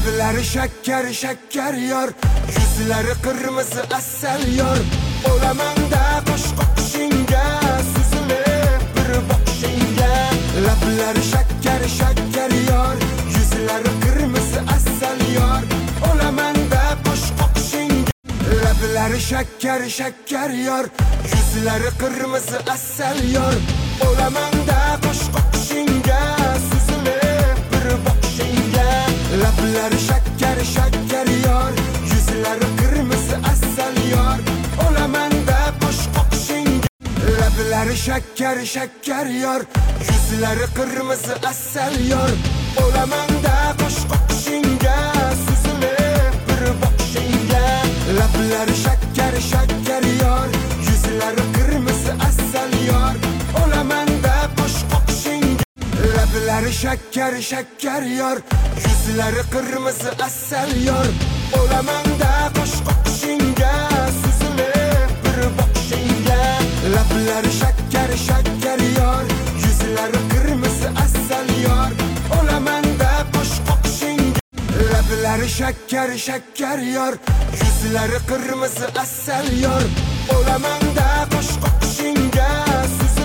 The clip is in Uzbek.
Lablari shakkar shakkar yor, yuzlari qirmizi asal yor. Olamanda qo'sh qo'shingga, suzilib bir boqishingga. Lablari shakkar shakkar yor, yuzlari qirmizi asal yor. Olamanda qo'sh qo'shingga. Lablari shakkar shakkar yor, yuzlari qirmizi asal yor. Olamanda qo'sh qo'shingga, suzilib bir boqishingga. Lablari shakkar shakkar yor, yuzlari qirmizi asal yor. Olamanda qo'sh qo'shingga. Lablari shakkar shakkar yor, yuzlari qirmizi asal yor. Olamanda qo'sh qo'shingga, suzilib bir boqishingga. Lablari shakkar shakkar yor, yuzlari qirmizi asal yor. Olamanda qo'sh qo'shingga. Lablari shakkar shakkar yor, yuzlari qirmizi asal yor. Olamanda qo'sh qo'shingga, suzilib bir boqishingga. Lablari shakkar shakkar yor, yuzlari qirmizi asal yor. Olamanda qo'sh qo'shingga. Lablari shakkar shakkar yor, yuzlari qirmizi asal yor. Olamanda qo'sh qo'shingga.